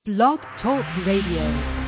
Blog Talk Radio.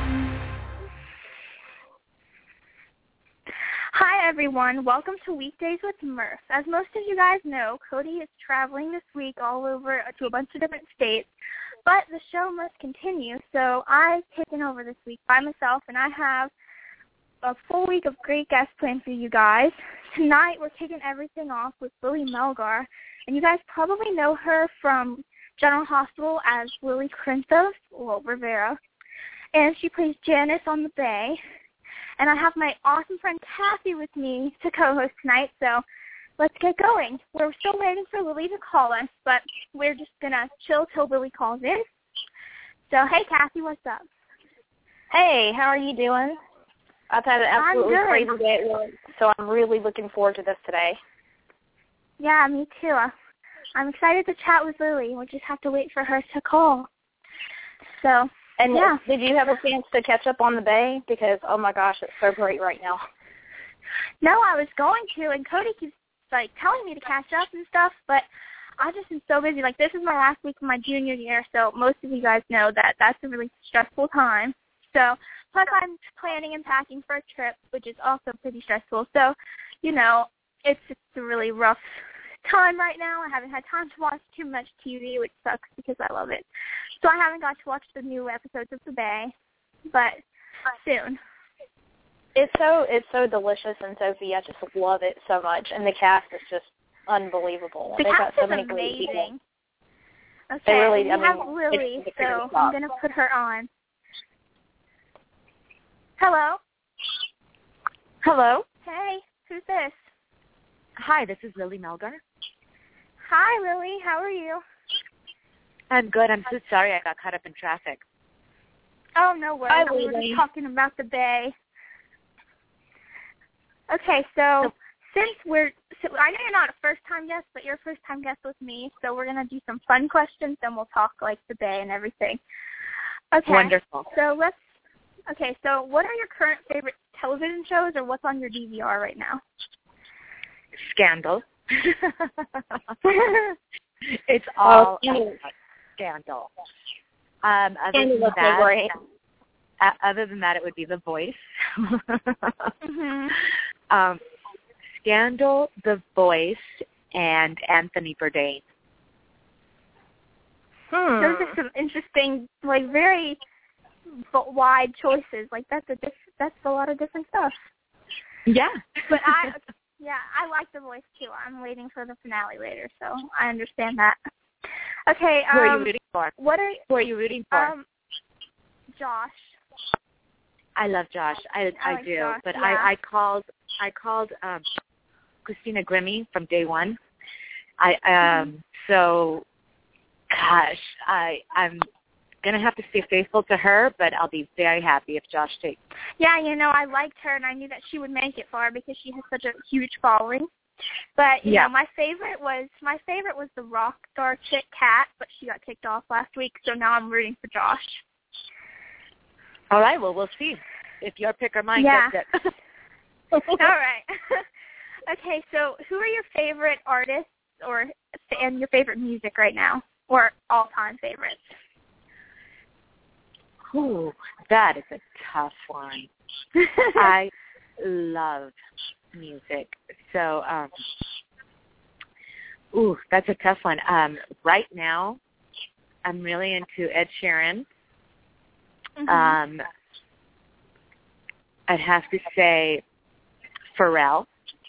Hi everyone, welcome to Weekdays with Murph. As most of you guys know, Cody is traveling this week all over to a bunch of different states, but the show must continue, so I've taken over this week by myself, and I have a full week of great guests planned for you guys. Tonight we're kicking everything off with Lily Melgar, and you guys probably know her from General Hospital as Lily Corinthos, well, Rivera, and she plays Janice on The Bay. And I have my awesome friend Kathy with me to co-host tonight, so let's get going. We're still waiting for Lily to call us, but we're just going to chill till Lily calls in. So, hey, Kathy, what's up? Hey, how are you doing? I've had an absolutely crazy day at work, so I'm really looking forward to this today. Yeah, me too. I'm excited to chat with Lily. We'll just have to wait for her to call. So, and yeah. Did you have a chance to catch up on The Bay? Because, oh my gosh, it's so great right now. No, I was going to, and Cody keeps telling me to catch up and stuff, but I just am so busy. This is my last week of my junior year, so most of you guys know that that's a really stressful time. So, plus I'm planning and packing for a trip, which is also pretty stressful. So, it's just a really rough time right now. I haven't had time to watch too much TV, which sucks because I love it. So I haven't got to watch the new episodes of The Bay, but soon. It's so delicious, and Sophie, I just love it so much, and the cast is just unbelievable. The They've cast got so is many amazing. great people. Okay, they really, we have Lily, so I'm going to put her on. Hello? Hello? Hey, who's this? Hi, this is Lily Melgar. Hi, Lily. How are you? I'm good. I'm so sorry I got caught up in traffic. Oh, no worries. We were just talking about The Bay. Okay, so since I know you're not a first-time guest, but you're a first-time guest with me, so we're going to do some fun questions, then we'll talk The Bay and everything. Okay. Wonderful. So what are your current favorite television shows, or what's on your DVR right now? Scandal. It's all Scandal. Other than that, it would be The Voice. Scandal, The Voice, and Anthony Bourdain. Those are some interesting, very wide choices. That's a lot of different stuff. Yeah. But I like The Voice too. I'm waiting for the finale later, so I understand that. Okay. Who are you rooting for? Who are you rooting for? Josh. I love Josh. I do. Josh, but yeah. I called Christina Grimmie from day one. So gosh, I'm gonna have to stay faithful to her, but I'll be very happy if Josh takes. Yeah, I liked her, and I knew that she would make it far because she has such a huge following. But my favorite was the rock star chick Kat, but she got kicked off last week, so now I'm rooting for Josh. All right, well, we'll see if your pick or mine gets it. All right. Okay, so who are your favorite artists and your favorite music right now, or all-time favorites? Ooh, that is a tough one. I love music. So, that's a tough one. Right now, I'm really into Ed Sheeran. I'd have to say Pharrell.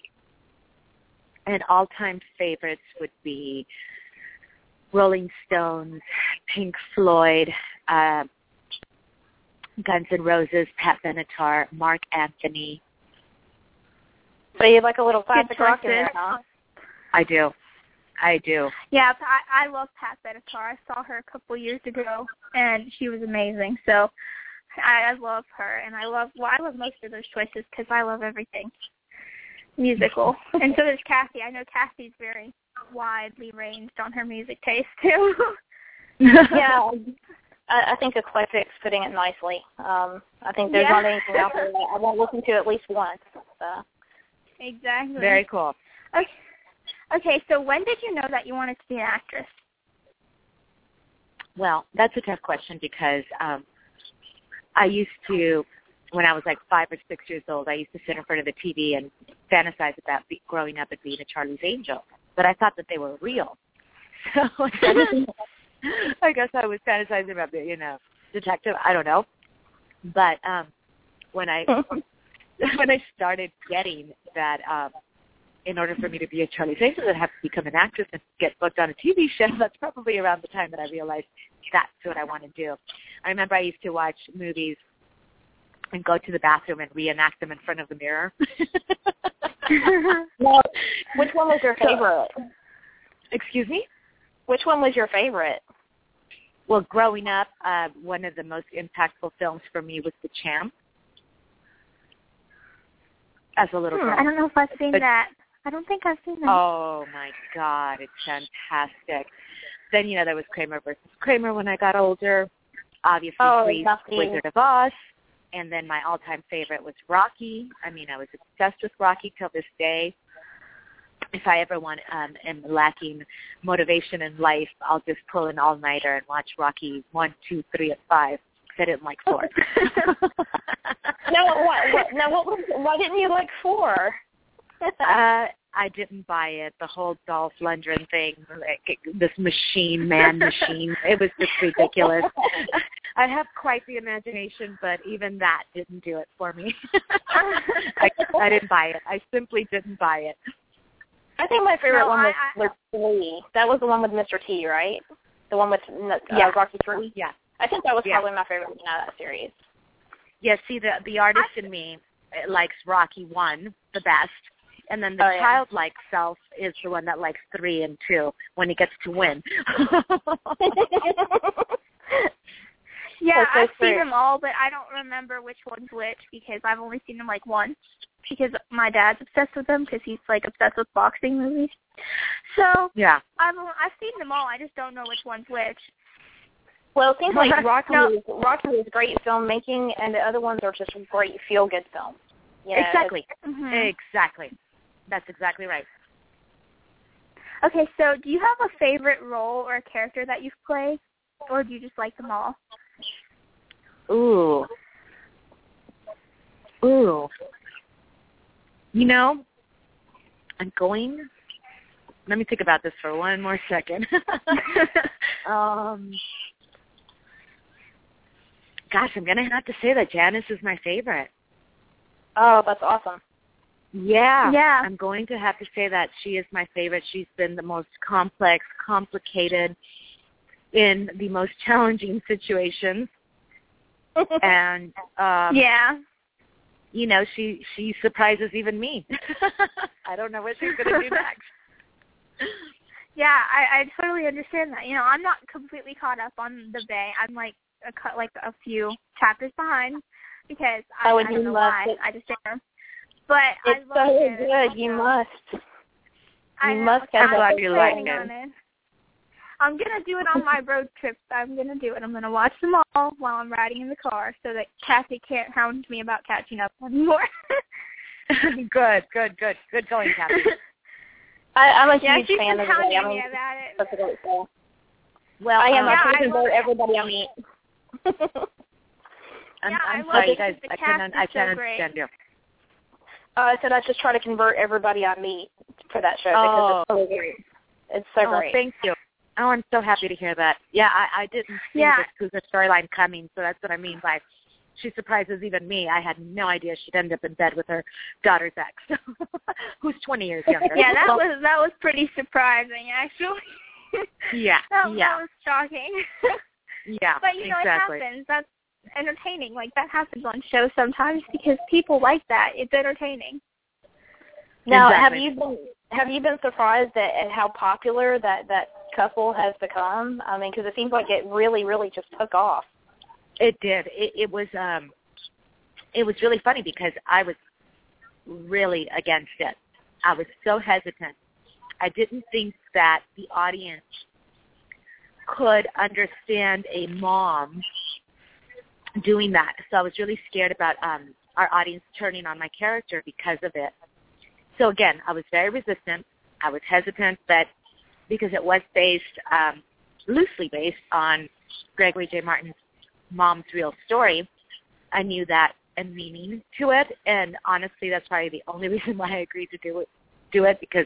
And all-time favorites would be Rolling Stones, Pink Floyd, Guns N' Roses, Pat Benatar, Mark Anthony. So you like a little classic rock in there, huh? I do. Yeah, I love Pat Benatar. I saw her a couple years ago, and she was amazing. So I love her, and I love most of those choices because I love everything musical. And so does Kathy. I know Kathy's very widely ranged on her music taste, too. Yeah, I think eclectic's putting it nicely. I think there's not anything out there that I won't listen to at least once. Exactly. Very cool. Okay, so when did you know that you wanted to be an actress? Well, that's a tough question because I used to, when I was like 5 or 6 years old, I used to sit in front of the TV and fantasize about growing up and being a Charlie's Angel. But I thought that they were real. So I guess I was fantasizing about being, detective. I don't know. But when I started getting that in order for me to be a Charlie's Angel, I'd have to become an actress and get booked on a TV show. That's probably around the time that I realized that's what I want to do. I remember I used to watch movies and go to the bathroom and reenact them in front of the mirror. Well, which one was your favorite? Excuse me? Which one was your favorite? Well, growing up, one of the most impactful films for me was The Champ. As a little girl. I don't know if I've seen that. I don't think I've seen that. Oh, my God. It's fantastic. Then, there was Kramer versus Kramer when I got older. Obviously, Wizard of Oz. And then my all-time favorite was Rocky. I mean, I was obsessed with Rocky till this day. If I ever am lacking motivation in life, I'll just pull an all-nighter and watch Rocky 1, 2, 3, and 5. I didn't like 4. Why didn't you like 4? I didn't buy it. The whole Dolph Lundgren thing, like this man machine. It was just ridiculous. I have quite the imagination, but even that didn't do it for me. I didn't buy it. I simply didn't buy it. I think my favorite one was 3. That was the one with Mr. T, right? The one with Rocky 3? Yeah. I think that was probably my favorite one out of that series. Yeah, see, the artist in me likes Rocky 1 the best, and then the childlike self is the one that likes 3 and 2 when he gets to win. Yeah, I've seen them all, but I don't remember which one's which because I've only seen them like once because my dad's obsessed with them because he's like obsessed with boxing movies. So yeah, I've seen them all. I just don't know which one's which. Well, it seems like Rocky is great filmmaking, and the other ones are just great feel-good films. Yeah, exactly. Mm-hmm. Exactly. That's exactly right. Okay, so do you have a favorite role or a character that you've played, or do you just like them all? Ooh. Let me think about this for one more second. Gosh, I'm going to have to say that Janice is my favorite. Oh, that's awesome. Yeah. I'm going to have to say that she is my favorite. She's been the most complex, complicated, in the most challenging situations. And, she surprises even me. I don't know what she's going to do next. Yeah, I totally understand that. I'm not completely caught up on the Bay. I'm like a few chapters behind because I don't know why. I just am. But it's I love so good. You must. I'm glad you like it. I'm going to do it on my road trips. I'm going to do it. I'm going to watch them all while I'm riding in the car so that Kathy can't hound me about catching up anymore. Good going, Kathy. I'm a huge fan of it. She's been me about it. That's a great show. Well, I am. I convert everybody I meet. I'm sorry, guys. I can't understand you. I said I just try to convert everybody I meet for that show because it's so great. It's so great. Thank you. Oh, I'm so happy to hear that. Yeah, I didn't see the storyline coming, so that's what I mean by she surprises even me. I had no idea she'd end up in bed with her daughter's ex, who's 20 years younger. Yeah, that was pretty surprising, actually. Yeah, that was shocking. Yeah, but exactly. It happens. That's entertaining. Like that happens on shows sometimes because people like that. It's entertaining. Now, exactly. have you been surprised at how popular that couple has become? I mean, because it seems like it really, really just took off. It did. It was really funny because I was really against it. I was so hesitant. I didn't think that the audience could understand a mom doing that. So I was really scared about our audience turning on my character because of it. So again, I was very resistant. I was hesitant, but because it was based loosely based on Gregory J. Martin's mom's real story, I knew that and meaning to it. And honestly, that's probably the only reason why I agreed to do it, because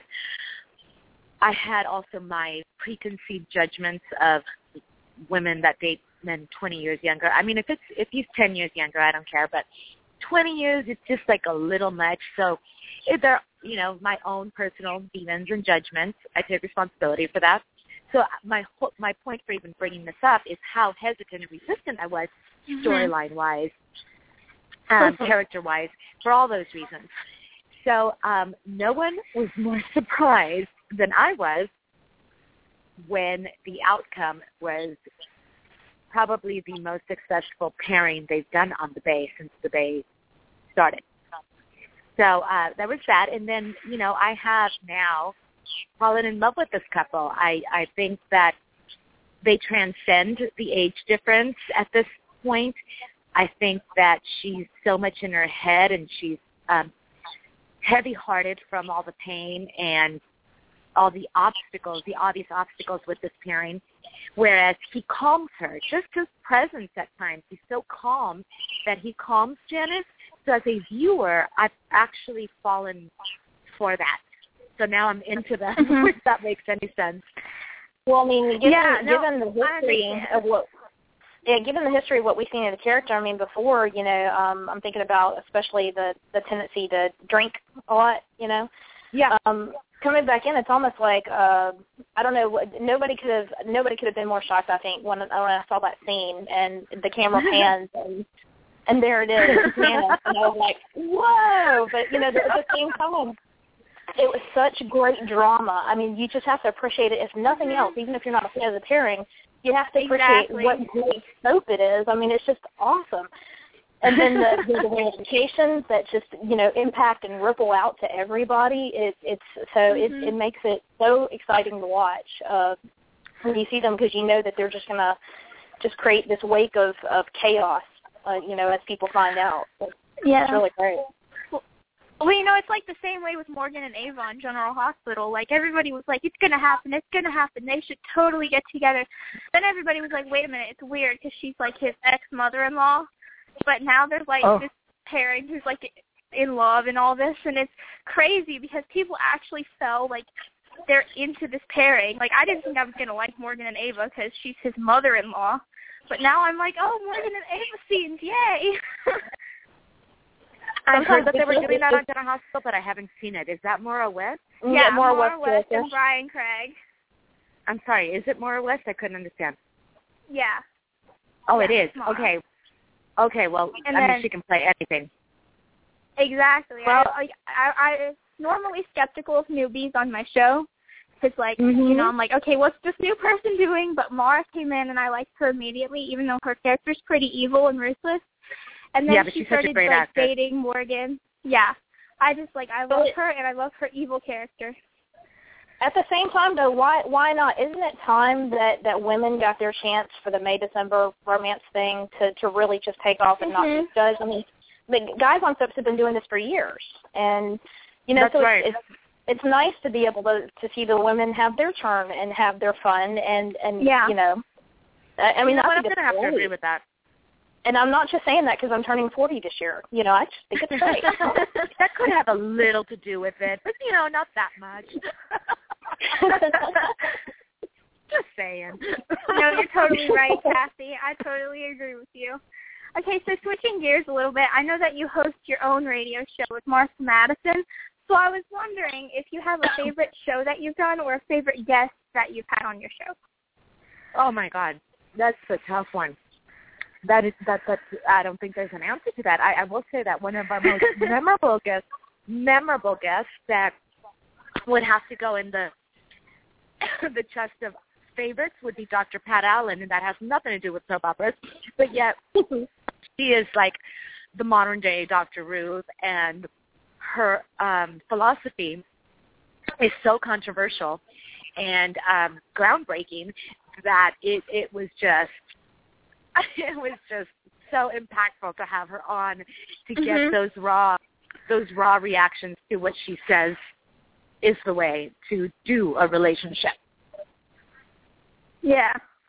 I had also my preconceived judgments of women that date men 20 years younger. I mean, if he's 10 years younger, I don't care, but 20 years, it's just like a little much. So they're, my own personal demons and judgments. I take responsibility for that. So my point for even bringing this up is how hesitant and resistant I was, storyline-wise, character-wise, for all those reasons. So no one was more surprised than I was when the outcome was probably the most successful pairing they've done on the Bay since the Bay started. So there was that. And then, I have now fallen in love with this couple. I think that they transcend the age difference at this point. I think that she's so much in her head, and she's heavy-hearted from all the pain and all the obstacles, the obvious obstacles with this pairing, whereas he calms her. Just his presence at times, he's so calm that he calms Janice. So as a viewer, I've actually fallen for that. So now I'm into that, if that makes any sense. Well, I mean, given the history of what we've seen in the character, I mean, before, I'm thinking about especially the tendency to drink a lot, Yeah. Coming back in, it's almost like I don't know. Nobody could have been more shocked, I think, when I saw that scene and the camera pans and there it is, Janice, and I was like, whoa! But at the same time, it was such great drama. I mean, you just have to appreciate it. If nothing else, even if you're not a fan of the pairing, you have to appreciate what great soap it is. I mean, it's just awesome. And then the ramifications that just, impact and ripple out to everybody, it makes it so exciting to watch when you see them, because you know that they're just going to just create this wake of chaos, as people find out. It's really great. Well, it's like the same way with Morgan and Ava on General Hospital. Like, everybody was like, it's going to happen. They should totally get together. Then everybody was like, wait a minute, it's weird because she's like his ex-mother-in-law. But now there's like this pairing who's like in love and all this, and it's crazy because people actually fell like they're into this pairing. Like, I didn't think I was going to like Morgan and Ava because she's his mother-in-law. But now I'm like, oh, Morgan and Ava scenes, yay! I've heard that they were doing that on General Hospital, but I haven't seen it. Is that Maura West? Yeah, Maura West and Brian Craig. I'm sorry, is it Maura West? I couldn't understand. Yeah. Oh, it is. Maura. Okay, well, I mean, she can play anything. Exactly. Well, I'm normally skeptical of newbies on my show. Because, I'm like, okay, what's this new person doing? But Maura came in, and I liked her immediately, even though her character's pretty evil and ruthless. And then she started, dating Morgan. Yeah. I love her, and I love her evil character. At the same time, though, why not? Isn't it time that women got their chance for the May-December romance thing to really just take off and not just judge? I mean, the guys on soaps have been doing this for years. And, That's so right. It's nice to be able to see the women have their turn and have their fun and I mean, I'm going to have to agree with that. And I'm not just saying that because I'm turning 40 this year. I just think it's great. That could have a little to do with it, but, not that much. Just saying. No, you're totally right, Kathy. I totally agree with you. Okay, so switching gears a little bit, I know that you host your own radio show with Martha Madison, so I was wondering if you have a favorite show that you've done or a favorite guest that you've had on your show. Oh, my God. That's a tough one. That's I don't think there's an answer to that. I will say that one of our most memorable guests that would have to go in the chest of favorites would be Dr. Pat Allen, and that has nothing to do with soap operas, but yet she is like the modern-day Dr. Ruth, and her philosophy is so controversial and groundbreaking that it was just so impactful to have her on to get those raw reactions to what she says is the way to do a relationship. Yeah.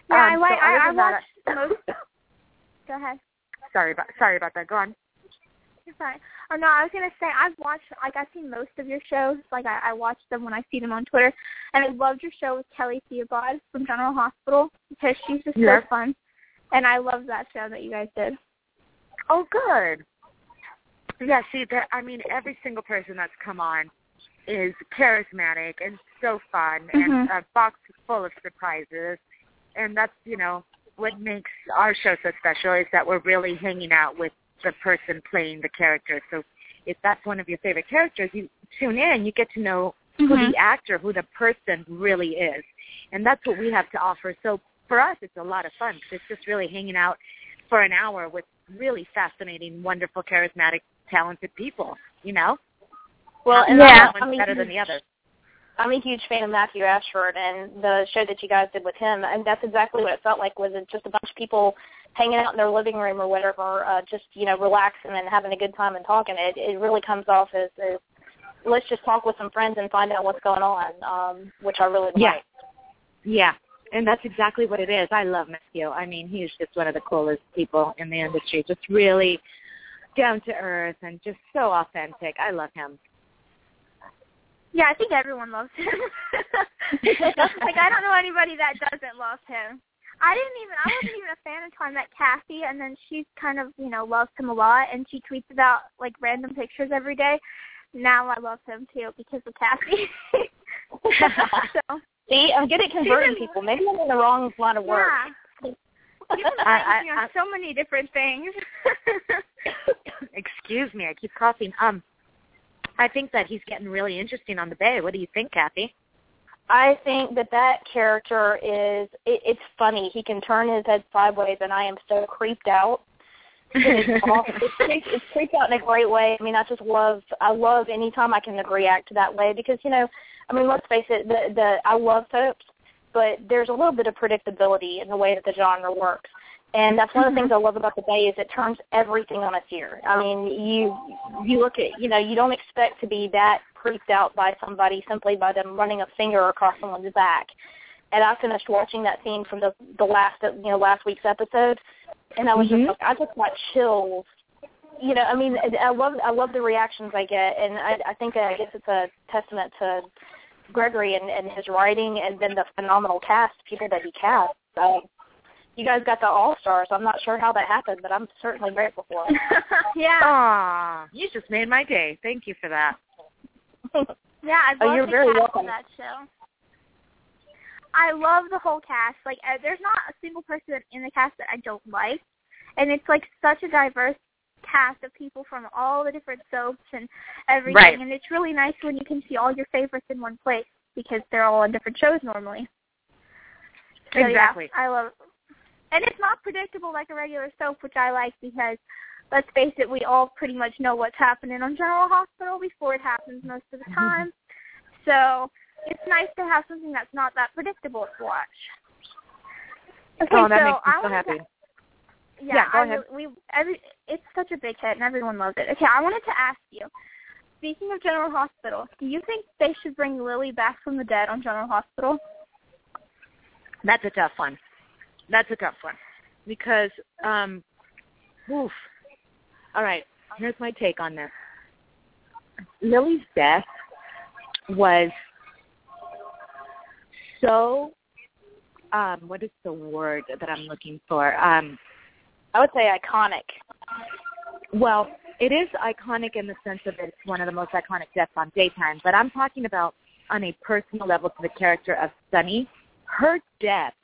Yeah, I watched most. Go ahead. Sorry about that. Go on. You're fine. Oh no, I was gonna say I've seen most of your shows. Like I watch them when I see them on Twitter, and I loved your show with Kelly Theobald from General Hospital because she's just so fun, and I love that show that you guys did. Oh, good. Yeah, see, every single person that's come on is charismatic and so fun, and a box full of surprises, and that's what makes our show so special is that we're really hanging out with the person playing the character. So if that's one of your favorite characters, you tune in, you get to know who the actor, who the person really is. And that's what we have to offer. So for us, it's a lot of fun. It's just really hanging out for an hour with really fascinating, wonderful, charismatic, talented people, Well, and one's better than the other. I'm a huge fan of Matthew Ashford and the show that you guys did with him, and that's exactly what it felt like. Was it just a bunch of people hanging out in their living room or whatever, just relaxing and having a good time and talking? It really comes off as let's just talk with some friends and find out what's going on, which I really like. Yeah, and that's exactly what it is. I love Matthew. I mean, he's just one of the coolest people in the industry, just really down to earth and just so authentic. I love him. Yeah, I think everyone loves him. Like, I don't know anybody that doesn't love him. I wasn't even a fan until I met Kathy, and then she kind of, loves him a lot, and she tweets about, like, random pictures every day. Now I love him, too, because of Kathy. So, see, I'm good at converting people. Maybe I'm in the wrong line of work. Yeah. You can so many different things. Excuse me, I keep coughing. I think that he's getting really interesting on the Bay. What do you think, Kathy? I think that character it's funny. He can turn his head sideways, and I am so creeped out. It's creeped out in a great way. I mean, I love any time I can react that way because, let's face it, I love soaps, but there's a little bit of predictability in the way that the genre works. And that's one of the things I love about the Bay is it turns everything on its ear. I mean, you look at, you don't expect to be that creeped out by somebody simply by them running a finger across someone's back. And I finished watching that scene from the last week's episode, and I was I just got chills. I love the reactions I get, and I guess it's a testament to Gregory and his writing, and then the phenomenal cast, people that he cast. You guys got the all-stars. I'm not sure how that happened, but I'm certainly grateful for it. Yeah. Aw, you just made my day. Thank you for that. Yeah, I love you're the very cast welcome. of that show. I love the whole cast. Like, there's not a single person in the cast that I don't like, and it's like such a diverse cast of people from all the different soaps and everything. Right. And it's really nice when you can see all your favorites in one place because they're all on different shows normally. So, Exactly. Yeah, I love it. And it's not predictable like a regular soap, which I like because, let's face it, we all pretty much know what's happening on General Hospital before it happens most of the time. So it's nice to have something that's not that predictable to watch. Okay, that so makes me so happy. Go ahead. It's such a big hit, and everyone loves it. Okay, I wanted to ask you, speaking of General Hospital, do you think they should bring Lily back from the dead on General Hospital? That's a tough one. Because, all right, here's my take on this. Lily's death was so, what is the word that I'm looking for? I would say iconic. Well, it is iconic in the sense of it's one of the most iconic deaths on daytime, but I'm talking about on a personal level to the character of Sunny. Her death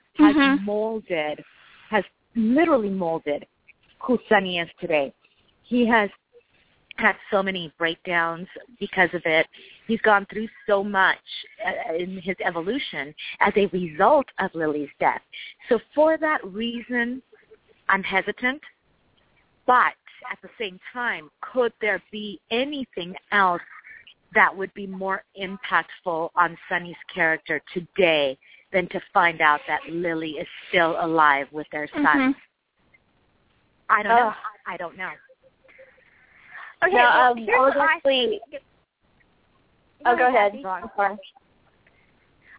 has literally molded who Sunny is today. He has had so many breakdowns because of it. He's gone through so much in his evolution as a result of Lily's death. So for that reason, I'm hesitant. But at the same time, could there be anything else that would be more impactful on Sunny's character today than to find out that Lily is still alive with their son? I don't know. Okay, now, here's what go ahead.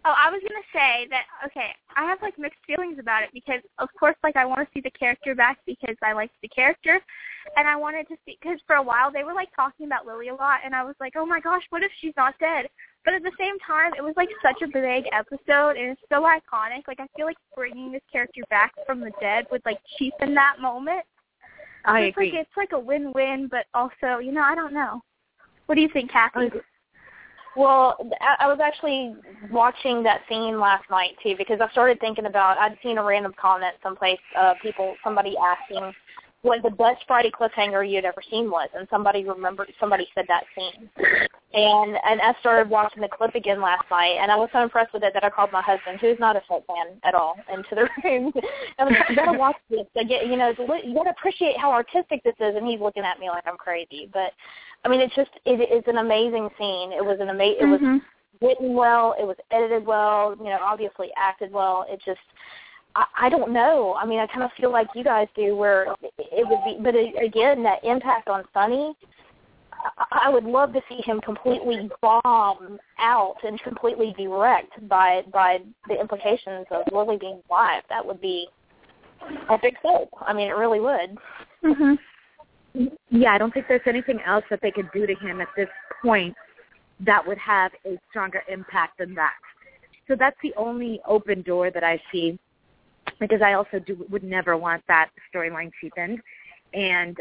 Oh, I was going to say that, okay, I have, like, mixed feelings about it because, of course, like, I want to see the character back because I liked the character, and I wanted to see, because for a while they were, like, talking about Lily a lot, and I was like, oh, my gosh, what if she's not dead? But at the same time, it was, like, such a big episode, and it's so iconic. Like, I feel like bringing this character back from the dead would, like, cheapen that moment. I agree. agree. It's like a win-win, but also, you know, I don't know. What do you think, Kathy? Well, I was actually watching that scene last night, too, because I started thinking about, I'd seen a random comment someplace, somebody asking what the best Friday cliffhanger you'd ever seen was, and somebody said that scene. And I started watching the clip again last night, and I was so impressed with it that I called my husband, who's not a Soap fan at all, into the room. I was like, you gotta watch this. You know, you gotta appreciate how artistic this is, and he's looking at me like I'm crazy. But I mean, it is an amazing scene. It was it was written well, it was edited well, you know, obviously acted well. It just, I don't know. I mean, I kind of feel like you guys do, where it would be, but again, that impact on Sonny, I would love to see him completely bomb out and completely be wrecked by the implications of Lily being alive. That would be epic soap. I mean, it really would. Yeah, I don't think there's anything else that they could do to him at this point that would have a stronger impact than that. So that's the only open door that I see, because I also would never want that storyline cheapened. And,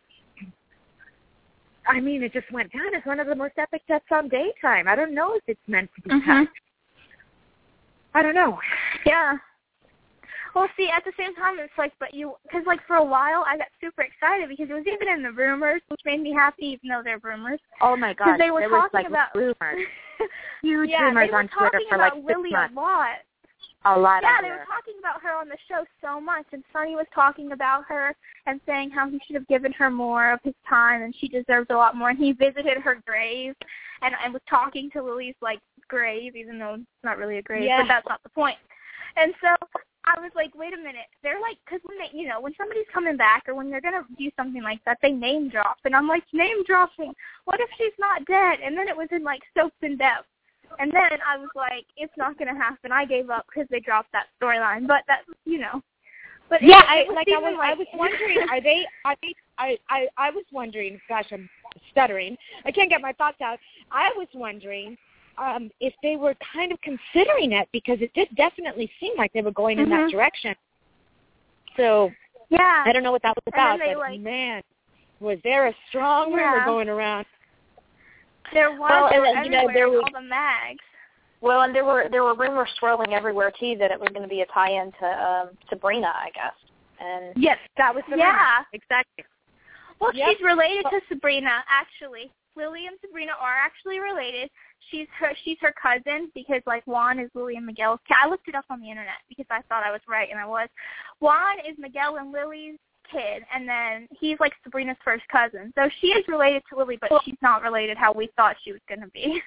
I mean, it just went down as one of the most epic deaths on Daytime. I don't know if it's meant to be cut. I don't know. Yeah. Well, see, at the same time, it's like, because, like, for a while, I got super excited because it was even in the rumors, which made me happy, even though they're rumors. Oh, my God. Because they were talking like about rumors. Huge rumors on Twitter for, like, 6 months. Lily a lot. A lot. Yeah, they were talking about her on the show so much, and Sonny was talking about her and saying how he should have given her more of his time, and she deserves a lot more. And he visited her grave and was talking to Lily's, like, grave, even though it's not really a grave, but that's not the point. And so I was like, wait a minute. They're like, because when they, you know, when somebody's coming back or when they're going to do something like that, they name drop. And I'm like, name dropping? What if she's not dead? And then it was in, like, Soaps in Depth. And then I was like, it's not going to happen. I gave up because they dropped that storyline. But that, you know. But yeah, I was wondering, I was wondering, gosh, I'm stuttering. I can't get my thoughts out. I was wondering if they were kind of considering it, because it did definitely seem like they were going in that direction. So yeah, I don't know what that was about, but like, man, was there a strong rumor going around. There was, there were all the mags. Well, and there were rumors swirling everywhere too that it was going to be a tie-in to Sabrina, I guess. And yes, that was the rumor. Exactly. Well, she's related to Sabrina, actually. Lily and Sabrina are actually related. She's her cousin, because, like, Juan is Lily and Miguel's kid. I looked it up on the internet because I thought I was right, and I was. Juan is Miguel and Lily's kid, and then he's, like, Sabrina's first cousin. So she is related to Lily, but she's not related how we thought she was going to be.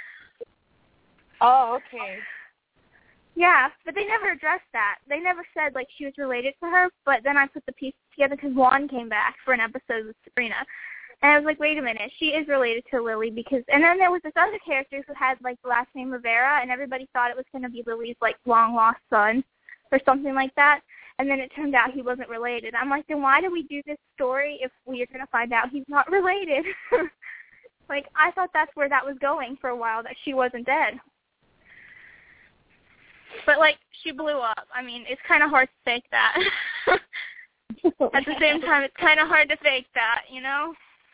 Oh, okay. Yeah, but they never addressed that. They never said, like, she was related to her, but then I put the pieces together because Juan came back for an episode with Sabrina. And I was like, wait a minute, she is related to Lily because, and then there was this other character who had, like, the last name Rivera, and everybody thought it was going to be Lily's, like, long-lost son or something like that. And then it turned out he wasn't related. I'm like, then why do we do this story if we are going to find out he's not related? Like, I thought that's where that was going for a while, that she wasn't dead. But, like, she blew up. I mean, it's kind of hard to fake that. At the same time, it's kind of hard to fake that, you know?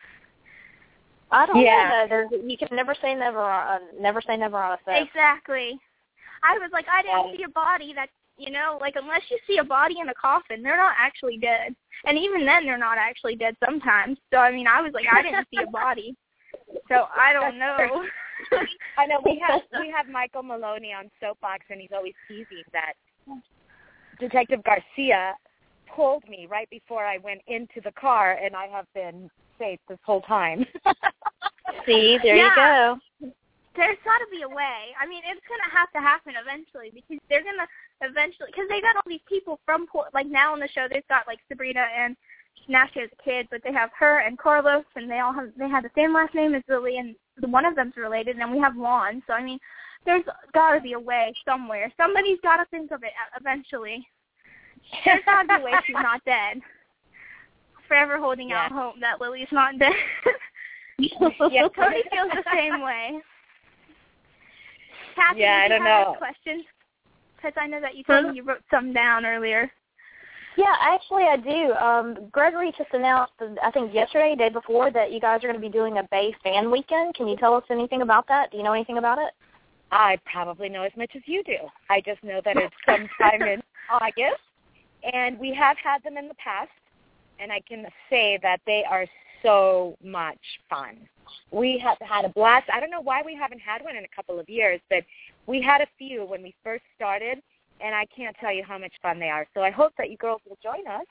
I don't know. You can never say never on a set. Exactly. I was like, I didn't see a body that, you know, like, unless you see a body in a coffin, they're not actually dead. And even then, they're not actually dead sometimes. So, I mean, I was like, I didn't see a body. So, I don't know. I know we have Michael Maloney on Soapbox, and he's always teasing that Detective Garcia pulled me right before I went into the car, and I have been safe this whole time. See, there you go. There's got to be a way. I mean, it's going to have to happen eventually, because they're going to eventually, because they got all these people from, like, now on the show, they've got, like, Sabrina, and now she has a kid, but they have her and Carlos, and they have the same last name as Lily, and one of them's related, and then we have Juan. So, I mean, there's got to be a way somewhere. Somebody's got to think of it eventually. There's got to be a way she's not dead. Forever holding out hope that Lily's not dead. Yeah, Cody feels the same way. Kathy, I don't know. Questions? Because I know that you told me you wrote some down earlier. Yeah, actually I do. Gregory just announced, I think yesterday, day before, that you guys are going to be doing a Bay fan weekend. Can you tell us anything about that? Do you know anything about it? I probably know as much as you do. I just know that it's sometime in August, and we have had them in the past, and I can say that they are so much fun. We have had a blast. I don't know why we haven't had one in a couple of years, but we had a few when we first started, and I can't tell you how much fun they are. So I hope that you girls will join us.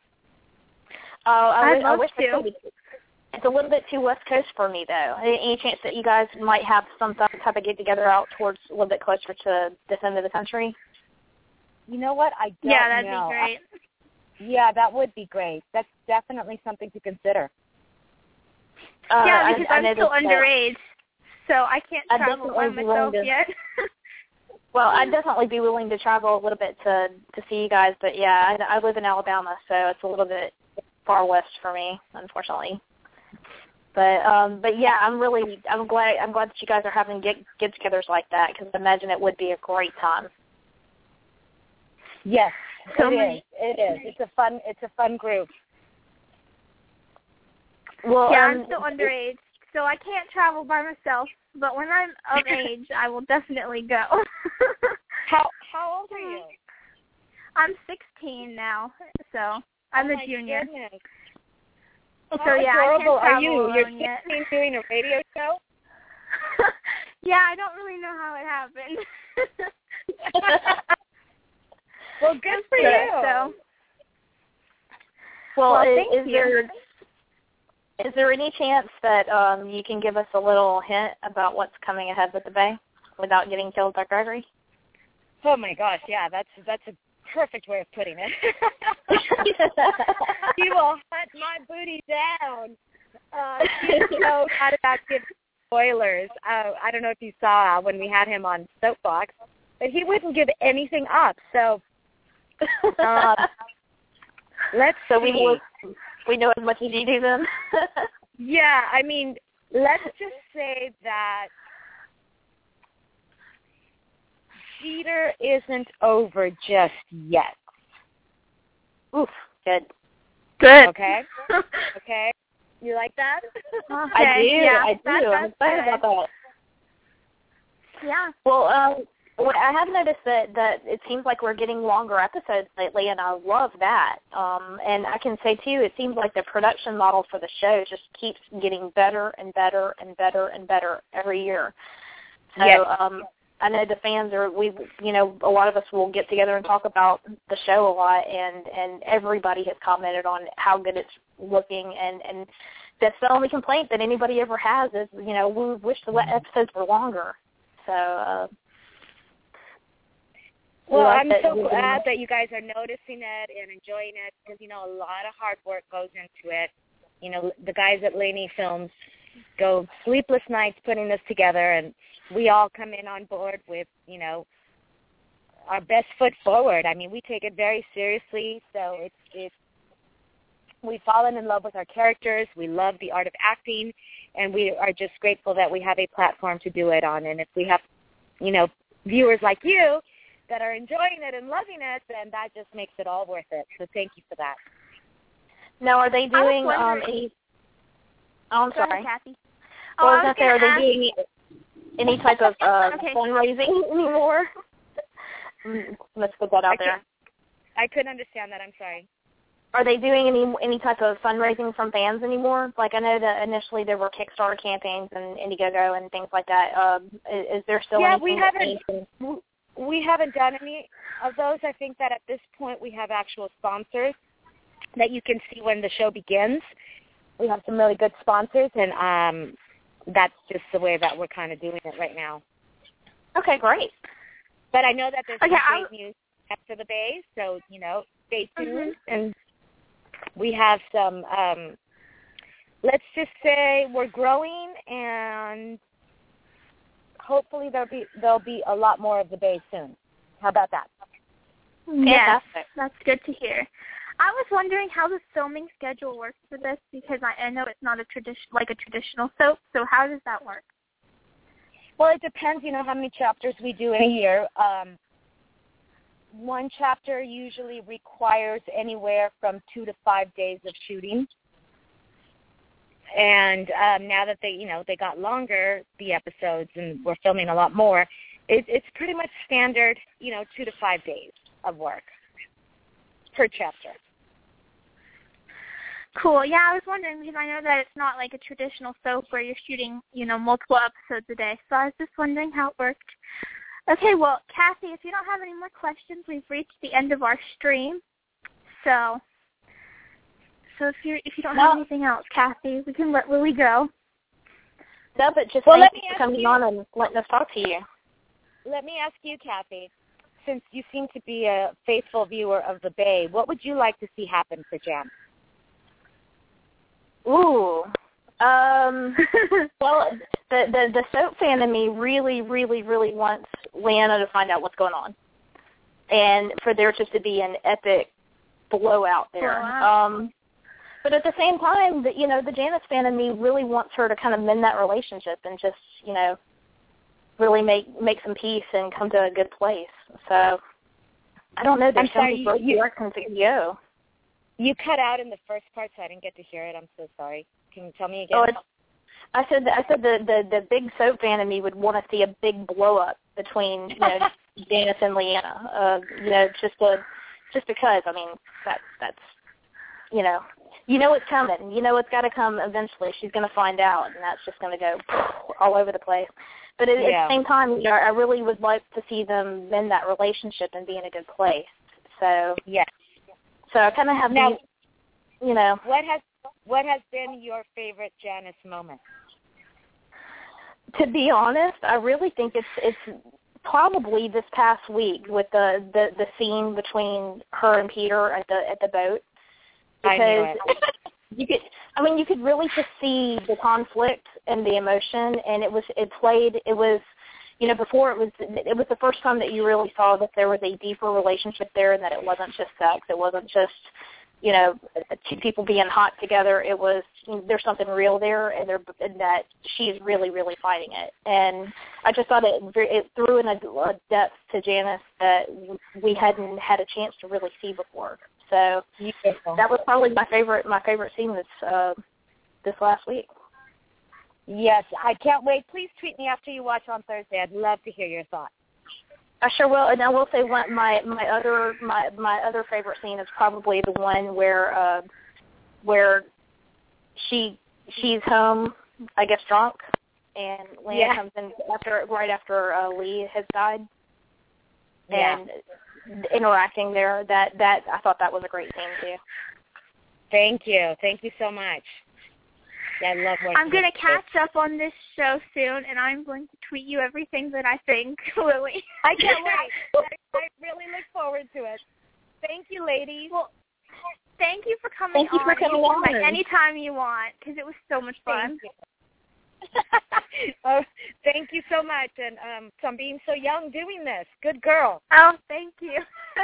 I wish to. It's a little bit too West Coast for me, though. Any chance that you guys might have some type of get-together out towards a little bit closer to this end of the country? You know what? I don't know. Yeah, that'd be great. Yeah, that would be great. That's definitely something to consider. Because I'm still underage, so I can't travel by myself yet. Well, I'd definitely be willing to travel a little bit to see you guys, but yeah, I live in Alabama, so it's a little bit far west for me, unfortunately. But yeah, I'm glad that you guys are having get-togethers like that, because I imagine it would be a great time. Yes, it is. It's a fun group. Well, yeah, I'm still underage, so I can't travel by myself. But when I'm of age, I will definitely go. How old are you? I'm 16 now, so I'm a junior. Goodness. So yeah, adorable I can't are you? travel You're alone 16 yet. doing a radio show? Yeah, I don't really know how it happened. Well, good for you. So. Well, thank you. Is there any chance that you can give us a little hint about what's coming ahead with the Bay without getting killed by Gregory? Oh my gosh, yeah, that's a perfect way of putting it. She will hunt my booty down. She's so bad about giving spoilers. I don't know if you saw when we had him on Soapbox, but he wouldn't give anything up. So let's see. We know as much as you do then. Yeah, I mean, let's just say that Jeter isn't over just yet. Oof, good. Okay? Okay? You like that? I do. Yeah, I do. I'm excited about that. Yeah. Well, I have noticed that it seems like we're getting longer episodes lately, and I love that. And I can say, too, it seems like the production model for the show just keeps getting better and better and better and better every year. So yes. I know the fans are, a lot of us will get together and talk about the show a lot, and everybody has commented on how good it's looking, and that's the only complaint that anybody ever has is, we wish the episodes were longer. So, well, I'm so glad that you guys are noticing it and enjoying it because, a lot of hard work goes into it. The guys at Laney Films go sleepless nights putting this together, and we all come in on board with, our best foot forward. I mean, we take it very seriously, so we've fallen in love with our characters. We love the art of acting, and we are just grateful that we have a platform to do it on. And if we have, viewers like you that are enjoying it and loving it, then that just makes it all worth it. So thank you for that. Now, are they doing any? Oh, I'm sorry. Go ahead, Kathy. Well, I was going to say, are they doing any type of fundraising anymore? Let's put that out there. I couldn't understand that. I'm sorry. Are they doing any type of fundraising from fans anymore? Like, I know that initially there were Kickstarter campaigns and Indiegogo and things like that. Is there still anything? Yeah, we haven't done any of those. I think that at this point we have actual sponsors that you can see when the show begins. We have some really good sponsors, and that's just the way that we're kind of doing it right now. Okay, great. But I know that there's some great news after the Bay, so, stay tuned. And we have some, let's just say we're growing, and hopefully there'll be a lot more of the Bay soon. How about that? Yes, that's good to hear. I was wondering how the filming schedule works for this because I know it's not a traditional soap. So how does that work? Well, it depends, how many chapters we do in a year. One chapter usually requires anywhere from 2 to 5 days of shooting. And now that they got longer, the episodes, and we're filming a lot more, it's pretty much standard, 2 to 5 days of work per chapter. Cool. Yeah, I was wondering because I know that it's not like a traditional soap where you're shooting, multiple episodes a day. So I was just wondering how it worked. Okay, well, Kathy, if you don't have any more questions, we've reached the end of our stream. So if you don't have anything else, Kathy, we can let Lily go. No, but just thank you for coming on and letting us talk to you. Let me ask you, Kathy, since you seem to be a faithful viewer of the Bay, what would you like to see happen for Jan? Ooh. Well, the soap fan in me really, really, really wants Leanna to find out what's going on, and for there just to be an epic blowout there. But at the same time, the Janice fan in me really wants her to kind of mend that relationship and just, really make some peace and come to a good place. So I don't know. There's something for you to go. You cut out in the first part, so I didn't get to hear it. I'm so sorry. Can you tell me again? Oh, I said the big soap fan in me would want to see a big blow up between Janice and Leanna. Just because. I mean, that's it's coming. It's got to come eventually. She's going to find out, and that's just going to go all over the place. But at the same time, I really would like to see them mend that relationship and be in a good place. So yes. So I kind of have now, What has been your favorite Janice moment? To be honest, I really think it's probably this past week with the scene between her and Peter at the boat. Because you could really just see the conflict and the emotion, and before it was the first time that you really saw that there was a deeper relationship there and that it wasn't just sex. It wasn't just, two people being hot together. It was, there's something real there, and that she's really, really fighting it. And I just thought it threw in a depth to Janice that we hadn't had a chance to really see before. So that was probably my favorite scene this last week. Yes, I can't wait. Please tweet me after you watch on Thursday. I'd love to hear your thoughts. I sure will, and I will say my other favorite scene is probably the one where she's home, I guess, drunk, and Leanna comes in right after Lee has died, and interacting there. That I thought that was a great scene too. Thank you so much. I love watching. I'm going to catch up on this show soon, and I'm going to tweet you everything that I think, Lily. I can't wait. I really look forward to it. Thank you, ladies. Well, thank you for coming on. Thank you for coming on. Anytime you want, because it was so much fun. Thank you so much, and from being so young doing this. Good girl. Oh, thank you.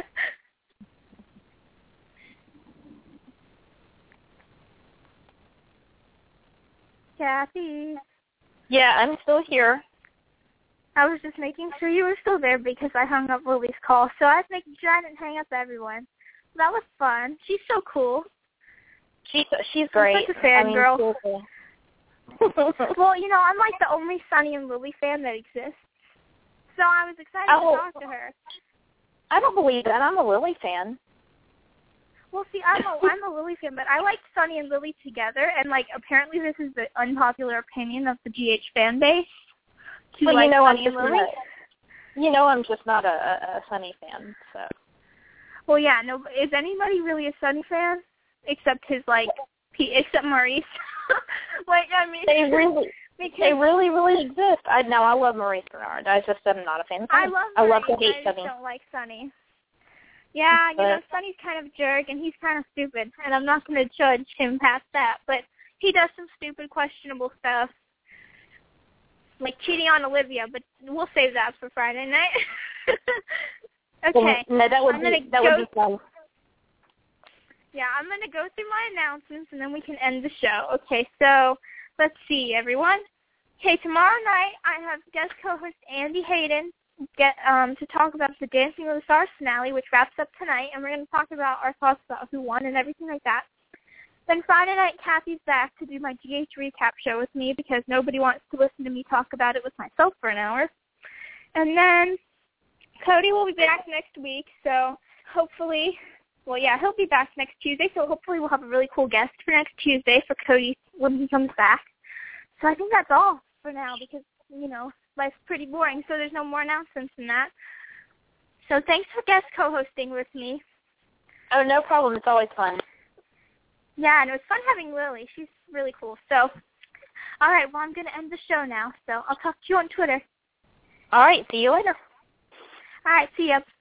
Kathy. Yeah, I'm still here. I was just making sure you were still there because I hung up Lily's call. So I was making sure I didn't hang up everyone. That was fun. She's so cool. She's great. I'm such a fangirl. Cool. Well, I'm like the only Sunny and Lily fan that exists. So I was excited to talk to her. I don't believe that. I'm a Lily fan. Well, see, I'm a Lily fan, but I like Sunny and Lily together, and apparently this is the unpopular opinion of the GH fan base. Well, Sunny and Lily. I'm just not a Sunny fan. So. Well, yeah, no. Is anybody really a Sunny fan except except Maurice? They really, really exist. I love Maurice Bernard. I just am not a fan of Sunny. I love to hate Sunny. I don't like Sunny. Yeah, Sunny's kind of a jerk, and he's kind of stupid, and I'm not going to judge him past that, but he does some stupid, questionable stuff. like cheating on Olivia, but we'll save that for Friday night. Okay. Well, no, that would be fun. Yeah, I'm going to go through my announcements, and then we can end the show. Okay, so let's see, everyone. Okay, tomorrow night I have guest co-host Andy Hayden to talk about the Dancing with the Stars finale, which wraps up tonight, and we're going to talk about our thoughts about who won and everything like that. Then Friday night, Kathy's back to do my GH recap show with me because nobody wants to listen to me talk about it with myself for an hour. And then Cody will be back next week, so hopefully, well, yeah, he'll be back next Tuesday, so hopefully we'll have a really cool guest for next Tuesday for Cody when he comes back. So I think that's all for now because, you know, life's pretty boring, so there's no more announcements than that. So thanks for guest co-hosting with me. Oh, no problem. It's always fun. Yeah, and it was fun having Lily. She's really cool. So, all right, well, I'm going to end the show now, so I'll talk to you on Twitter. All right, see you later. All right, see ya.